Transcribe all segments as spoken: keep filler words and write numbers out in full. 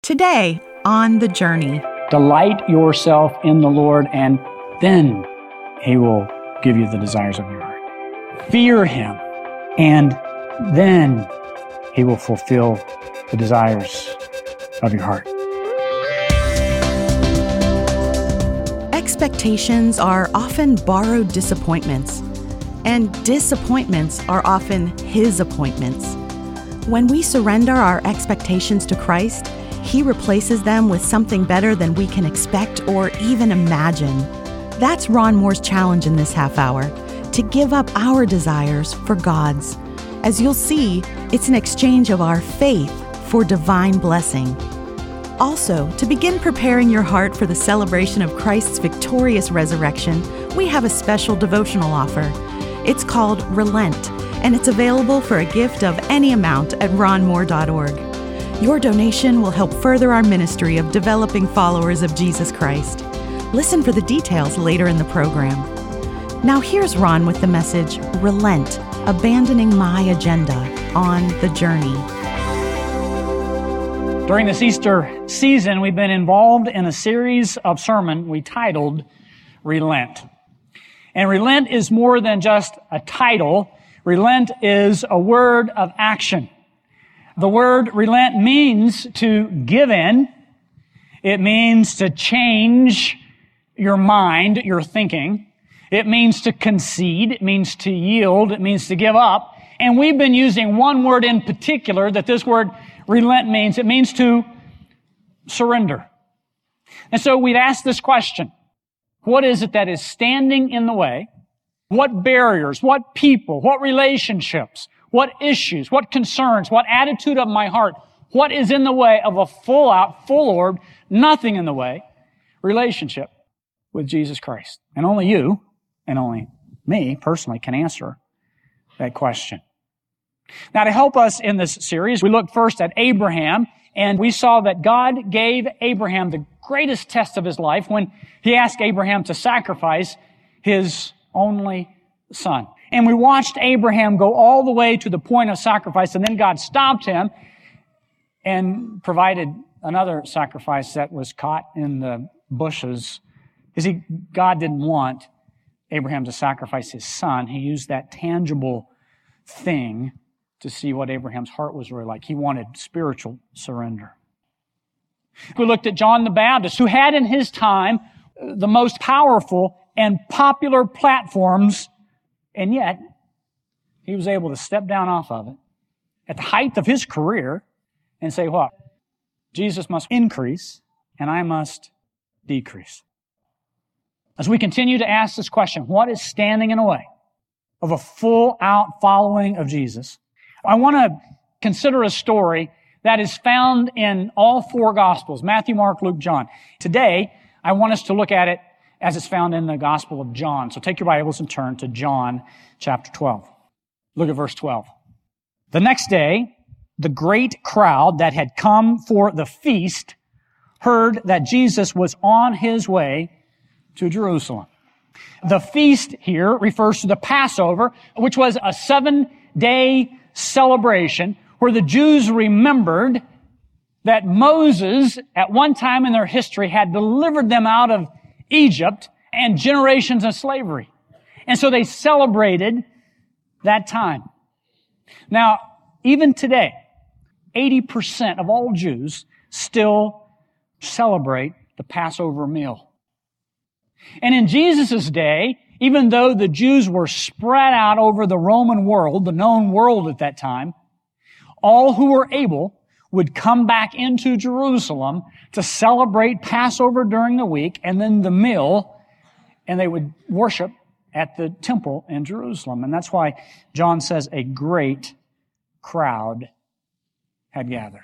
Today on The Journey. Delight yourself in the Lord, and then He will give you the desires of your heart. Fear Him, and then He will fulfill the desires of your heart. Expectations are often borrowed disappointments, and disappointments are often His appointments. When we surrender our expectations to Christ, He replaces them with something better than we can expect or even imagine. That's Ron Moore's challenge in this half hour, to give up our desires for God's. As you'll see, it's an exchange of our faith for divine blessing. Also, to begin preparing your heart for the celebration of Christ's victorious resurrection, we have a special devotional offer. It's called Relent, and it's available for a gift of any amount at ron moore dot org. Your donation will help further our ministry of developing followers of Jesus Christ. Listen for the details later in the program. Now here's Ron with the message, Relent, Abandoning My Agenda, on The Journey. During this Easter season, we've been involved in a series of sermons we titled Relent. And relent is more than just a title. Relent is a word of action. The word relent means to give in. It means to change your mind, your thinking. It means to concede. It means to yield. It means to give up. And we've been using one word in particular that this word relent means. It means to surrender. And so we've asked this question. What is it that is standing in the way? What barriers, what people, what relationships, what issues, what concerns, what attitude of my heart, what is in the way of a full-out, full-orbed, nothing in the way relationship with Jesus Christ? And only you, and only me personally, can answer that question. Now, to help us in this series, we looked first at Abraham, and we saw that God gave Abraham the greatest test of his life when He asked Abraham to sacrifice his only son. And we watched Abraham go all the way to the point of sacrifice, and then God stopped him and provided another sacrifice that was caught in the bushes. You see, God didn't want Abraham to sacrifice his son. He used that tangible thing to see what Abraham's heart was really like. He wanted spiritual surrender. We looked at John the Baptist, who had in his time the most powerful and popular platforms, and yet he was able to step down off of it at the height of his career and say, what? Jesus must increase and I must decrease. As we continue to ask this question, what is standing in the way of a full-out following of Jesus? I want to consider a story that is found in all four Gospels, Matthew, Mark, Luke, John. Today, I want us to look at it as it's found in the Gospel of John. So take your Bibles and turn to John chapter twelve. Look at verse twelve. The next day, the great crowd that had come for the feast heard that Jesus was on His way to Jerusalem. The feast here refers to the Passover, which was a seven-day celebration where the Jews remembered that Moses, at one time in their history, had delivered them out of Egypt and generations of slavery. And so they celebrated that time. Now, even today, eighty percent of all Jews still celebrate the Passover meal. And in Jesus' day, even though the Jews were spread out over the Roman world, the known world at that time, all who were able would come back into Jerusalem to celebrate Passover during the week and then the meal, and they would worship at the temple in Jerusalem. And that's why John says a great crowd had gathered.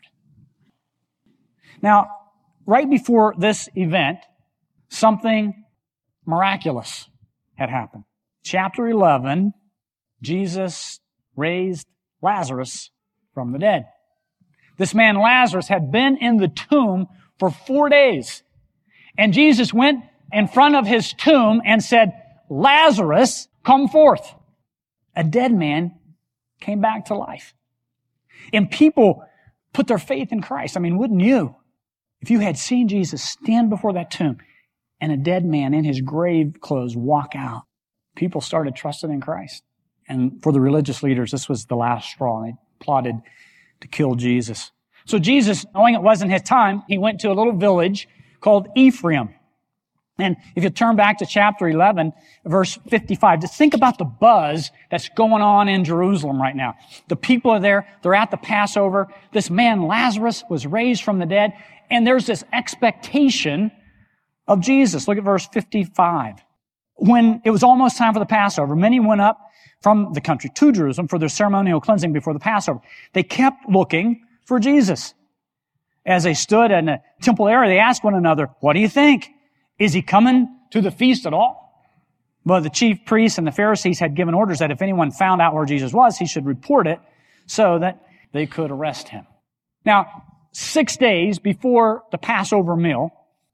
Now, right before this event, something miraculous had happened. Chapter eleven, Jesus raised Lazarus from the dead. This man Lazarus had been in the tomb for four days. And Jesus went in front of his tomb and said, Lazarus, come forth. A dead man came back to life. And people put their faith in Christ. I mean, wouldn't you? If you had seen Jesus stand before that tomb and a dead man in his grave clothes walk out, people started trusting in Christ. And for the religious leaders, this was the last straw. They plotted to kill Jesus. So Jesus, knowing it wasn't his time, he went to a little village called Ephraim. And if you turn back to chapter eleven, verse fifty-five, just think about the buzz that's going on in Jerusalem right now. The people are there. They're at the Passover. This man, Lazarus, was raised from the dead. And there's this expectation of Jesus. Look at verse fifty-five. When it was almost time for the Passover, many went up from the country to Jerusalem for their ceremonial cleansing before the Passover. They kept looking for Jesus. As they stood in the temple area, they asked one another, "What do you think? Is he coming to the feast at all?" Well, the chief priests and the Pharisees had given orders that if anyone found out where Jesus was, he should report it so that they could arrest him. Now, six days before the Passover meal,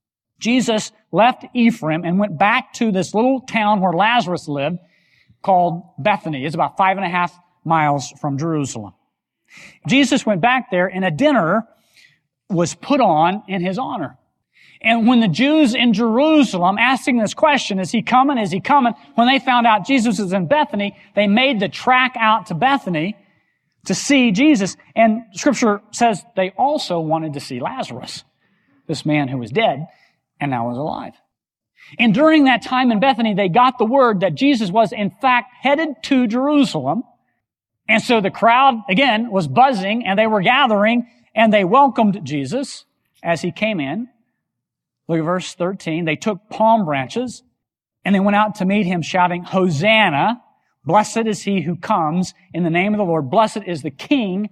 Jesus left Ephraim and went back to this little town where Lazarus lived called Bethany. It's about five and a half miles from Jerusalem. Jesus went back there and a dinner was put on in his honor. And when the Jews in Jerusalem asking this question, is he coming? Is he coming? When they found out Jesus was in Bethany, they made the track out to Bethany to see Jesus. And Scripture says they also wanted to see Lazarus, this man who was dead and now is alive. And during that time in Bethany, they got the word that Jesus was in fact headed to Jerusalem. And so the crowd, again, was buzzing and they were gathering and they welcomed Jesus as he came in. Look at verse thirteen. They took palm branches and they went out to meet him shouting, "Hosanna! Blessed is he who comes in the name of the Lord. Blessed is the King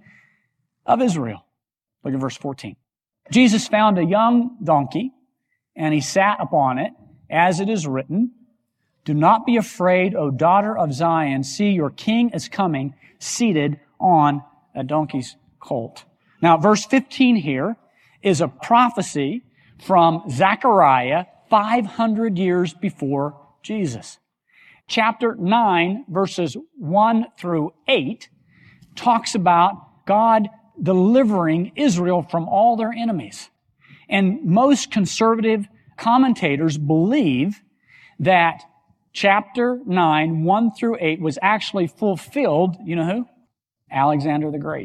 of Israel." Look at verse fourteen. Jesus found a young donkey and he sat upon it, as it is written, "Do not be afraid, O daughter of Zion. See, your king is coming, seated on a donkey's colt." Now, verse fifteen here is a prophecy from Zechariah five hundred years before Jesus. Chapter nine, verses one through eight, talks about God delivering Israel from all their enemies. And most conservative commentators believe that chapter nine, one through eight, was actually fulfilled, you know who? Alexander the Great,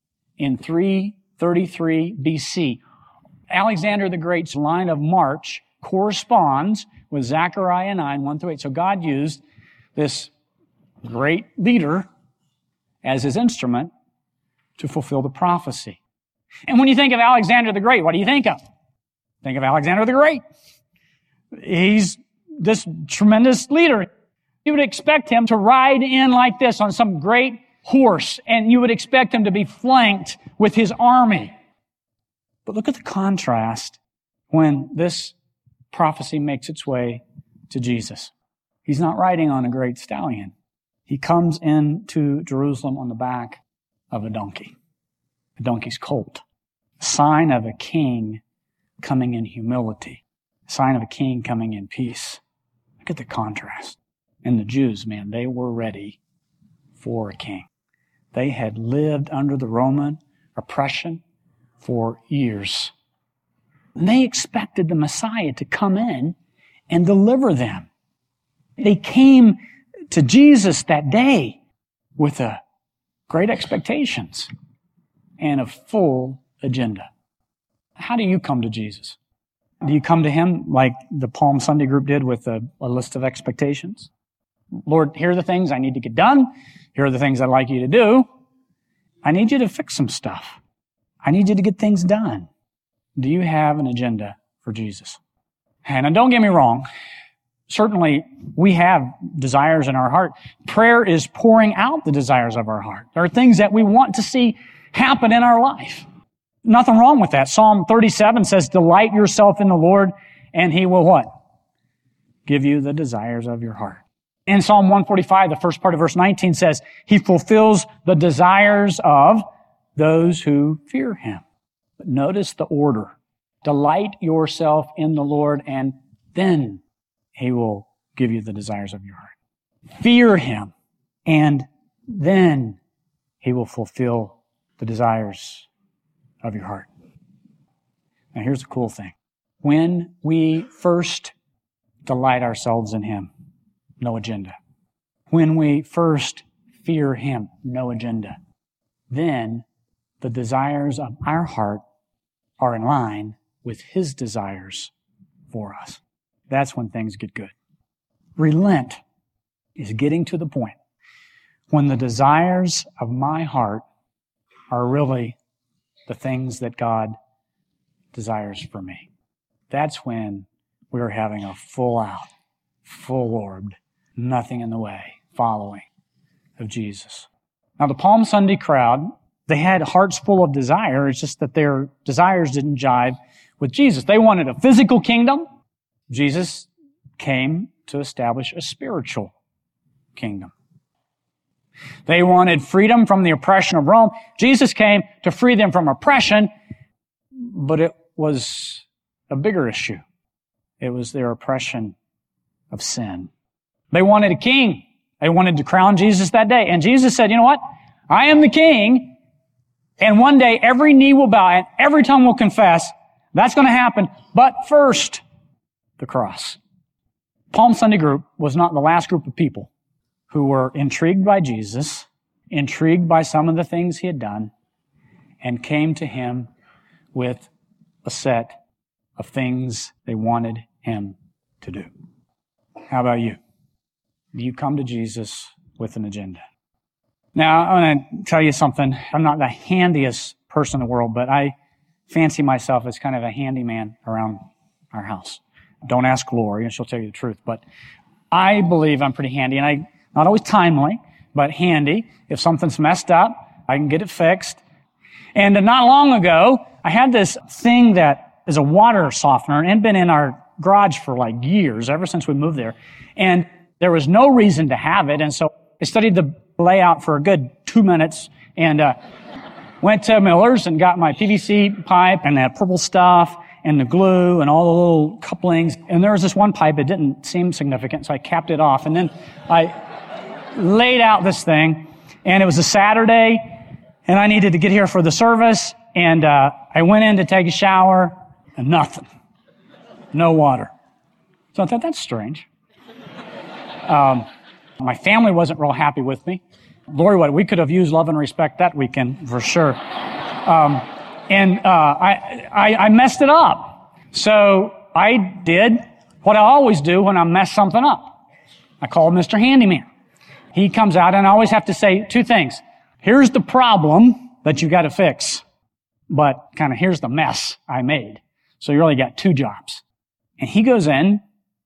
in three thirty-three B C. Alexander the Great's line of march corresponds with Zechariah nine, one through eight. So God used this great leader as his instrument to fulfill the prophecy. And when you think of Alexander the Great, what do you think of? Think of Alexander the Great. He's this tremendous leader. You would expect him to ride in like this on some great horse, and you would expect him to be flanked with his army. But look at the contrast when this prophecy makes its way to Jesus. He's not riding on a great stallion. He comes into Jerusalem on the back of a donkey, a donkey's colt, a sign of a king coming in humility, a sign of a king coming in peace. Look at the contrast. And the Jews, man, they were ready for a king. They had lived under the Roman oppression for years. And they expected the Messiah to come in and deliver them. They came to Jesus that day with a great expectations and a full agenda. How do you come to Jesus? Do you come to him like the Palm Sunday group did with a, a list of expectations? Lord, here are the things I need to get done. Here are the things I'd like you to do. I need you to fix some stuff. I need you to get things done. Do you have an agenda for Jesus? And don't get me wrong. Certainly, we have desires in our heart. Prayer is pouring out the desires of our heart. There are things that we want to see happen in our life. Nothing wrong with that. Psalm thirty-seven says, "Delight yourself in the Lord, and he will" what? Give you the desires of your heart. In Psalm one forty-five, the first part of verse nineteen says, "He fulfills the desires of those who fear him." But notice the order. Delight yourself in the Lord, and then he will give you the desires of your heart. Fear him, and then he will fulfill the desires of your heart. Now here's the cool thing. When we first delight ourselves in Him, no agenda. When we first fear Him, no agenda. Then the desires of our heart are in line with His desires for us. That's when things get good. Relent is getting to the point when the desires of my heart are really the things that God desires for me. That's when we're having a full out, full-orbed, nothing in the way following of Jesus. Now the Palm Sunday crowd, they had hearts full of desire. It's just that their desires didn't jive with Jesus. They wanted a physical kingdom. Jesus came to establish a spiritual kingdom. They wanted freedom from the oppression of Rome. Jesus came to free them from oppression, but it was a bigger issue. It was their oppression of sin. They wanted a king. They wanted to crown Jesus that day. And Jesus said, you know what? I am the king, and one day every knee will bow and every tongue will confess. That's going to happen. But first, the cross. Palm Sunday group was not the last group of people who were intrigued by Jesus, intrigued by some of the things He had done, and came to Him with a set of things they wanted Him to do. How about you? Do you come to Jesus with an agenda? Now, I want to tell you something. I'm not the handiest person in the world, but I fancy myself as kind of a handyman around our house. Don't ask Lori, and she'll tell you the truth, but I believe I'm pretty handy, and I, not always timely, but handy. If something's messed up, I can get it fixed. And not long ago, I had this thing that is a water softener, and it had been in our garage for like years, ever since we moved there. And there was no reason to have it, and so I studied the layout for a good two minutes, and uh, went to Miller's and got my P V C pipe and that purple stuff and the glue and all the little couplings. And there was this one pipe that didn't seem significant, so I capped it off. And then I laid out this thing, and it was a Saturday, and I needed to get here for the service, and uh, I went in to take a shower, and nothing. No water. So I thought, that's strange. Um, my family wasn't real happy with me. Lori, what, we could have used love and respect that weekend for sure. Um, and uh, I, I, I messed it up. So I did what I always do when I mess something up. I called Mister Handyman. He comes out, and I always have to say two things. Here's the problem that you got to fix, but kind of here's the mess I made. So you really got two jobs. And he goes in,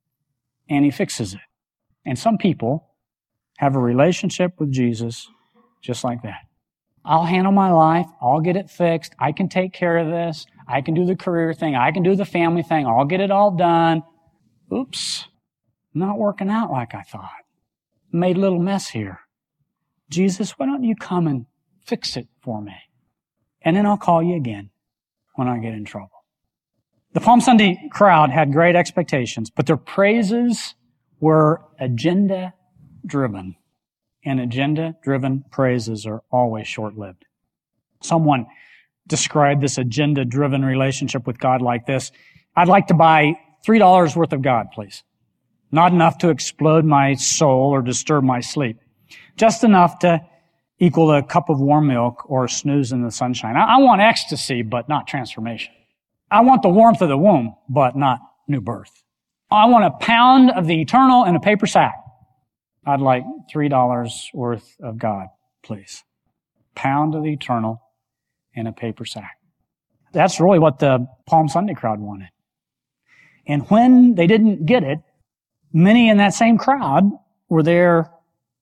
and he fixes it. And some people have a relationship with Jesus just like that. I'll handle my life. I'll get it fixed. I can take care of this. I can do the career thing. I can do the family thing. I'll get it all done. Oops. Not working out like I thought. Made a little mess here. Jesus, why don't you come and fix it for me? And then I'll call you again when I get in trouble. The Palm Sunday crowd had great expectations, but their praises were agenda-driven. And agenda-driven praises are always short-lived. Someone described this agenda-driven relationship with God like this. I'd like to buy three dollars worth of God, please. Not enough to explode my soul or disturb my sleep. Just enough to equal a cup of warm milk or a snooze in the sunshine. I, I want ecstasy, but not transformation. I want the warmth of the womb, but not new birth. I want a pound of the eternal in a paper sack. I'd like three dollars worth of God, please. Pound of the eternal in a paper sack. That's really what the Palm Sunday crowd wanted. And when they didn't get it, many in that same crowd were there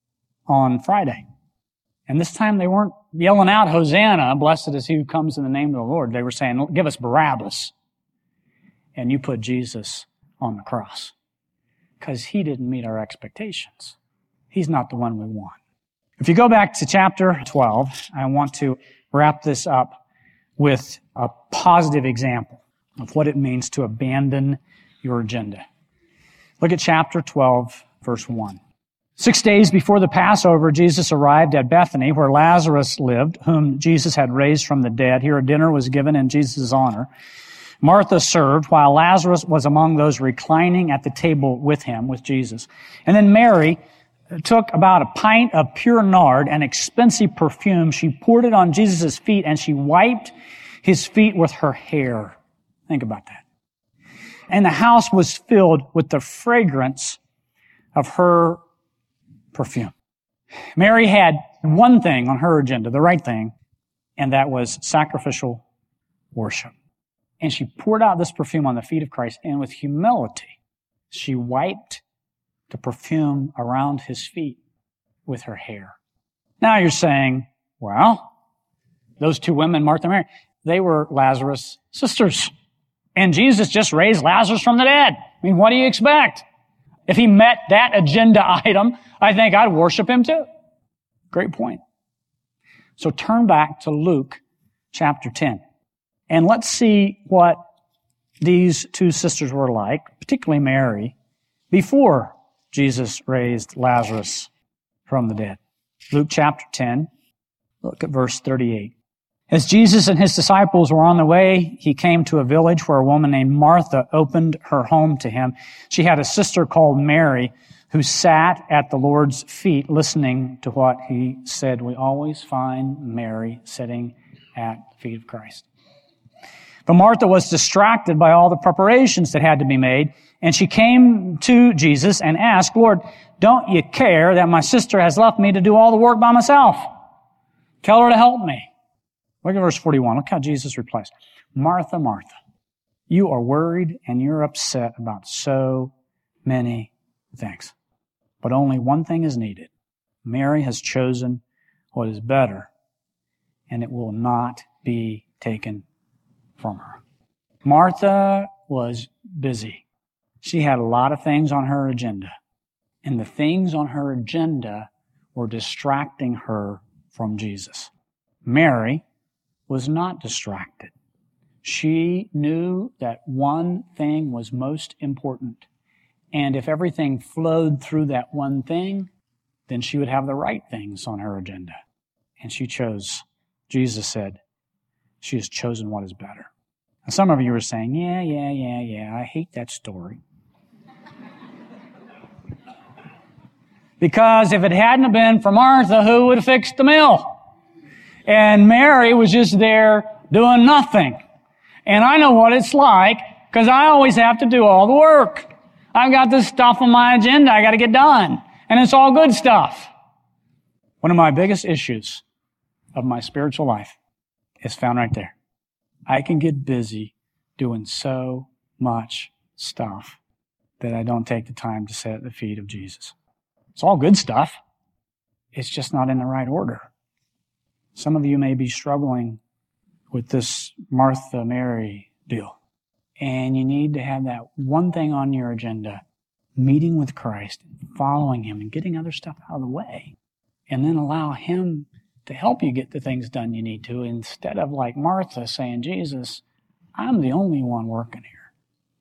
on Friday. And this time they weren't yelling out, Hosanna, blessed is he who comes in the name of the Lord. They were saying, give us Barabbas. And you put Jesus on the cross. Because he didn't meet our expectations. He's not the one we want. If you go back to chapter twelve, I want to wrap this up with a positive example of what it means to abandon your agenda. Look at chapter twelve, verse one. Six days before the Passover, Jesus arrived at Bethany, where Lazarus lived, whom Jesus had raised from the dead. Here a dinner was given in Jesus' honor. Martha served while Lazarus was among those reclining at the table with him, with Jesus. And then Mary took about a pint of pure nard, an expensive perfume. She poured it on Jesus' feet and she wiped his feet with her hair. Think about that. And the house was filled with the fragrance of her perfume. Mary had one thing on her agenda, the right thing, and that was sacrificial worship. And she poured out this perfume on the feet of Christ, and with humility, she wiped the perfume around his feet with her hair. Now you're saying, well, those two women, Martha and Mary, they were Lazarus' sisters. And Jesus just raised Lazarus from the dead. I mean, what do you expect? If he met that agenda item, I think I'd worship him too. Great point. So turn back to Luke chapter ten. And let's see what these two sisters were like, particularly Mary, before Jesus raised Lazarus from the dead. Luke chapter ten, look at verse thirty-eight. As Jesus and his disciples were on the way, he came to a village where a woman named Martha opened her home to him. She had a sister called Mary who sat at the Lord's feet listening to what he said. We always find Mary sitting at the feet of Christ. But Martha was distracted by all the preparations that had to be made, and she came to Jesus and asked, Lord, don't you care that my sister has left me to do all the work by myself? Tell her to help me. Look at verse forty-one. Look how Jesus replies. Martha, Martha, you are worried and you're upset about so many things. But only one thing is needed. Mary has chosen what is better, and it will not be taken from her. Martha was busy. She had a lot of things on her agenda, and the things on her agenda were distracting her from Jesus. Mary was not distracted. She knew that one thing was most important, and if everything flowed through that one thing, then she would have the right things on her agenda. And she chose, Jesus said, she has chosen what is better. And some of you are saying, yeah, yeah, yeah, yeah, I hate that story. Because if it hadn't been for Martha, who would have fixed the meal? And Mary was just there doing nothing. And I know what it's like, because I always have to do all the work. I've got this stuff on my agenda I got to get done. And it's all good stuff. One of my biggest issues of my spiritual life is found right there. I can get busy doing so much stuff that I don't take the time to sit at the feet of Jesus. It's all good stuff. It's just not in the right order. Some of you may be struggling with this Martha, Mary deal. And you need to have that one thing on your agenda, meeting with Christ, following Him, and getting other stuff out of the way. And then allow Him to help you get the things done you need to, instead of like Martha saying, Jesus, I'm the only one working here.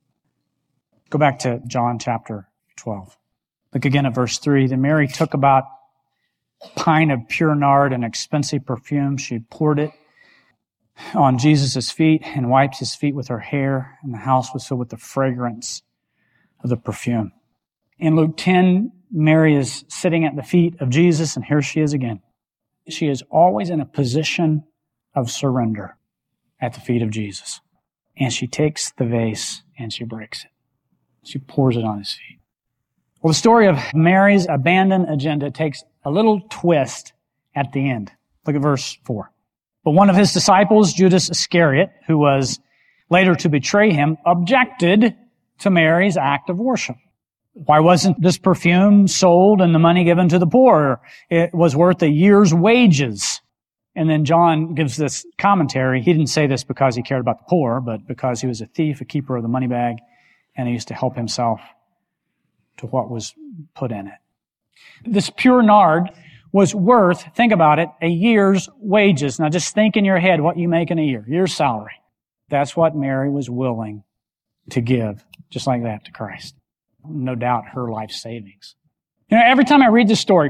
Go back to John chapter twelve. Look again at verse three. Then Mary took about a pint of pure nard, an expensive perfume. She poured it on Jesus' feet and wiped his feet with her hair, and the house was filled with the fragrance of the perfume. In Luke ten, Mary is sitting at the feet of Jesus, and here she is again. She is always in a position of surrender at the feet of Jesus. And she takes the vase and she breaks it. She pours it on his feet. Well, the story of Mary's abandoned agenda takes a little twist at the end. Look at verse four. But one of his disciples, Judas Iscariot, who was later to betray him, objected to Mary's act of worship. Why wasn't this perfume sold and the money given to the poor? It was worth a year's wages. And then John gives this commentary. He didn't say this because he cared about the poor, but because he was a thief, a keeper of the money bag, and he used to help himself to what was put in it. This pure nard was worth, think about it, a year's wages. Now just think in your head what you make in a year, year's salary. That's what Mary was willing to give, just like that, to Christ. No doubt her life savings. You know, every time I read this story,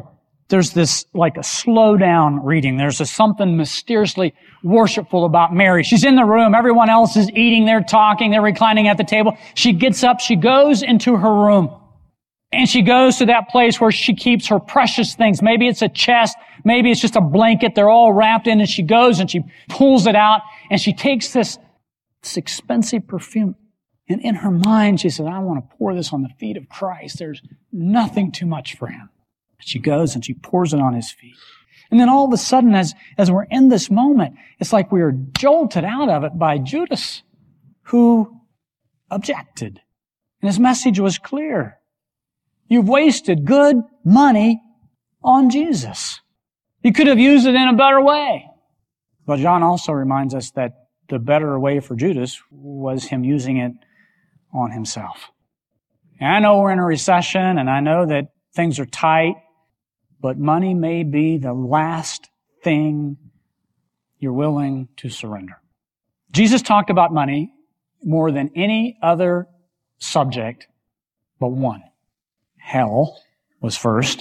there's this like a slow down reading. There's a something mysteriously worshipful about Mary. She's in the room. Everyone else is eating. They're talking. They're reclining at the table. She gets up. She goes into her room. And she goes to that place where she keeps her precious things. Maybe it's a chest. Maybe it's just a blanket. They're all wrapped in. And she goes and she pulls it out. And she takes this, this expensive perfume. And in her mind, she says, I want to pour this on the feet of Christ. There's nothing too much for him. She goes and she pours it on his feet. And then all of a sudden, as, as we're in this moment, it's like we are jolted out of it by Judas, who objected. And his message was clear. You've wasted good money on Jesus. You could have used it in a better way. But John also reminds us that the better way for Judas was him using it on himself. And I know we're in a recession, and I know that things are tight, but money may be the last thing you're willing to surrender. Jesus talked about money more than any other subject but one. Hell was first.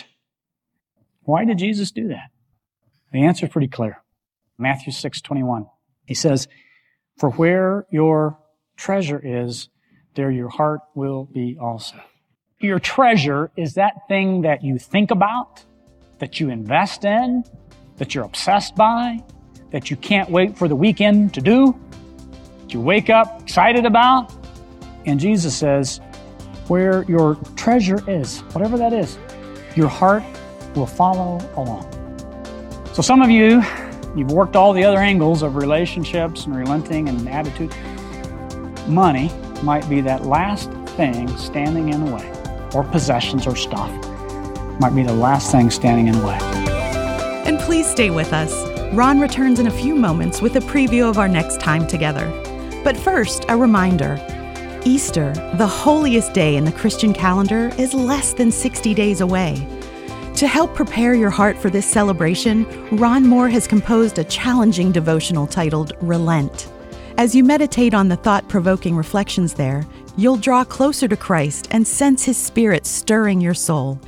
Why did Jesus do that? The answer is pretty clear. Matthew six twenty-one. He says, for where your treasure is, there your heart will be also. Your treasure is that thing that you think about, that you invest in, that you're obsessed by, that you can't wait for the weekend to do, that you wake up excited about. And Jesus says, where your treasure is, whatever that is, your heart will follow along. So some of you, you've worked all the other angles of relationships and relenting and attitude. Money might be that last thing standing in the way, or possessions or stuff might be the last thing standing in the way. And please stay with us. Ron returns in a few moments with a preview of our next time together. But first, a reminder. Easter, the holiest day in the Christian calendar, is less than sixty days away. To help prepare your heart for this celebration, Ron Moore has composed a challenging devotional titled Relent. As you meditate on the thought-provoking reflections there, you'll draw closer to Christ and sense His Spirit stirring your soul.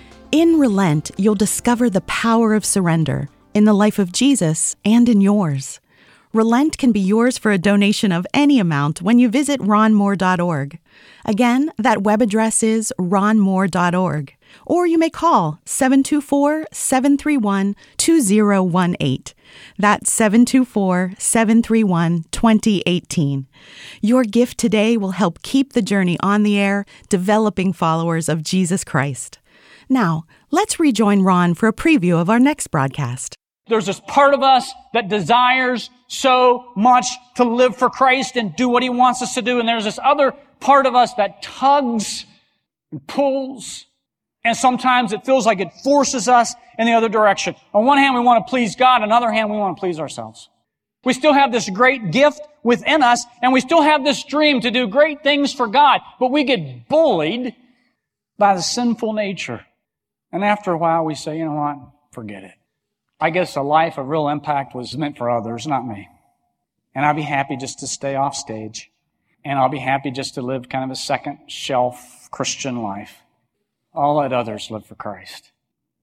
In Relent, you'll discover the power of surrender in the life of Jesus and in yours. Relent can be yours for a donation of any amount when you visit ron moore dot org. Again, that web address is ron moore dot org. Or you may call seven two four, seven three one, two zero one eight. That's seven two four, seven three one, two zero one eight. Your gift today will help keep the journey on the air, developing followers of Jesus Christ. Now, let's rejoin Ron for a preview of our next broadcast. There's this part of us that desires so much to live for Christ and do what He wants us to do. And there's this other part of us that tugs and pulls. And sometimes it feels like it forces us in the other direction. On one hand, we want to please God. On the other hand, we want to please ourselves. We still have this great gift within us, and we still have this dream to do great things for God. But we get bullied by the sinful nature. And after a while, we say, you know what? Forget it. I guess a life of real impact was meant for others, not me. And I'll be happy just to stay off stage. And I'll be happy just to live kind of a second shelf Christian life. I'll let others live for Christ.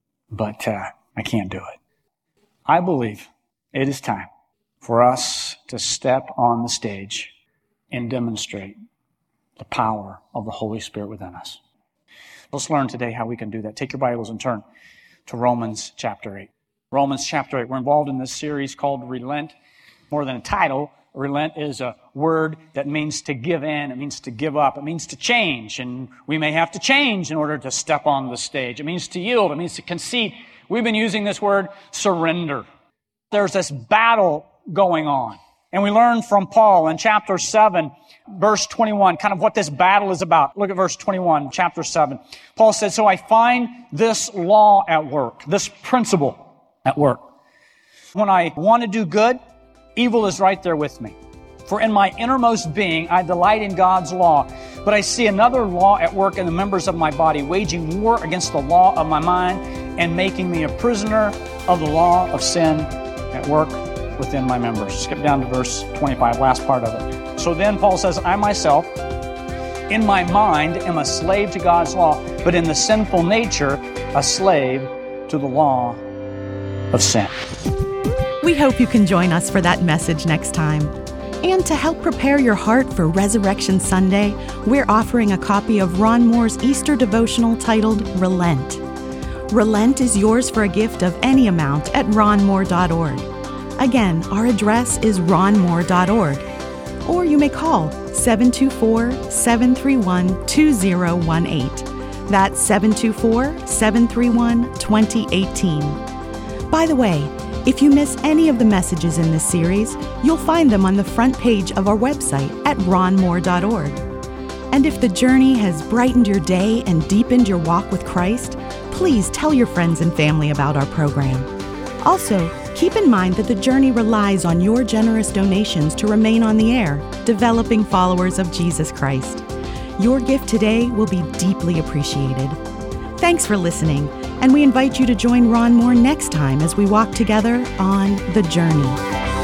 But uh, I can't do it. I believe it is time for us to step on the stage and demonstrate the power of the Holy Spirit within us. Let's learn today how we can do that. Take your Bibles and turn to Romans chapter eight. Romans chapter eight. We're involved in this series called Relent. More than a title, relent is a word that means to give in. It means to give up. It means to change. And we may have to change in order to step on the stage. It means to yield. It means to concede. We've been using this word surrender. There's this battle going on. And we learn from Paul in chapter seven, verse twenty-one, kind of what this battle is about. Look at verse twenty-one, chapter seven. Paul said, so I find this law at work, this principle at work. When I want to do good, evil is right there with me. For in my innermost being, I delight in God's law. But I see another law at work in the members of my body, waging war against the law of my mind and making me a prisoner of the law of sin at work within my members. Skip down to verse twenty-five, last part of it. So then Paul says, I myself, in my mind, am a slave to God's law, but in the sinful nature, a slave to the law of sin. We hope you can join us for that message next time. And to help prepare your heart for Resurrection Sunday, we're offering a copy of Ron Moore's Easter devotional titled Relent. Relent is yours for a gift of any amount at ron moore dot org. Again, our address is ron moore dot org. Or you may call seven two four, seven three one, two zero one eight. That's seven two four, seven three one, two zero one eight. By the way, if you miss any of the messages in this series, you'll find them on the front page of our website at ron moore dot org. And if the journey has brightened your day and deepened your walk with Christ, please tell your friends and family about our program. Also, keep in mind that the journey relies on your generous donations to remain on the air, developing followers of Jesus Christ. Your gift today will be deeply appreciated. Thanks for listening, and we invite you to join Ron Moore next time as we walk together on The Journey.